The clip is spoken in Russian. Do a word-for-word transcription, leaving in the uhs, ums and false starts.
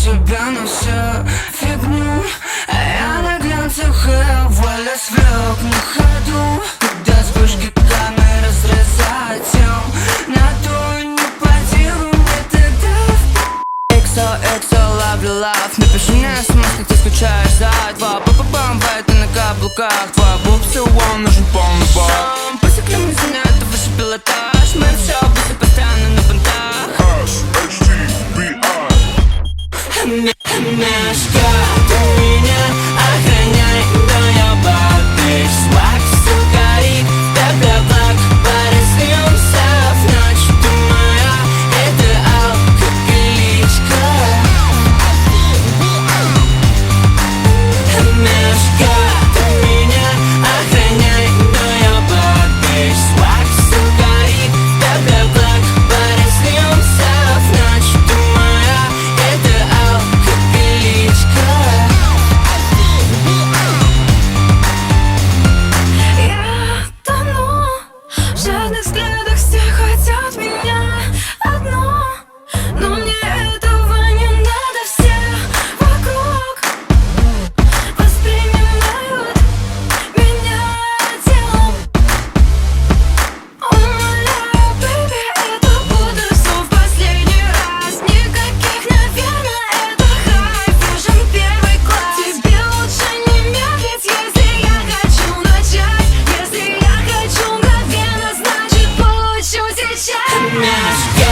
тебя на всю фигню, а я на глянцах и вуаля свлек на ходу. Когда вспышки камеры разрезают тем, на то не по делу мне тогда в Эксо, эксо, ловлю лав. Напиши мне смс, как ты скучаешь за два. Па-па-бам, ты на каблуках. Твоя бубсы, он нужен полный бак. Посекли мы за это выше пилотаж. Мы все быстро постоянно на понтах. эйч ти би ай. Мешка, ты меня охраняй, но я бабич. Свак, все горит, тебе благ. Пораснемся в ночь, ты моя идеал, как личка. Мешка, ты меня охраняй, но я бабич. Свак, все горит, тебе благ. Пораснемся в ночь, ты моя идеал, как личка. Я тону в жадных взглядах, все хотят меня одно, но мне этого не надо. Все вокруг воспринимают меня телом. Умоляю, бэйби, это буду все в последний раз. Никаких, наверное, это хайп, нужен первый класс. Тебе лучше не медлить, если я хочу начать. Если я хочу мгновенно, значит получу сейчас. Мешка.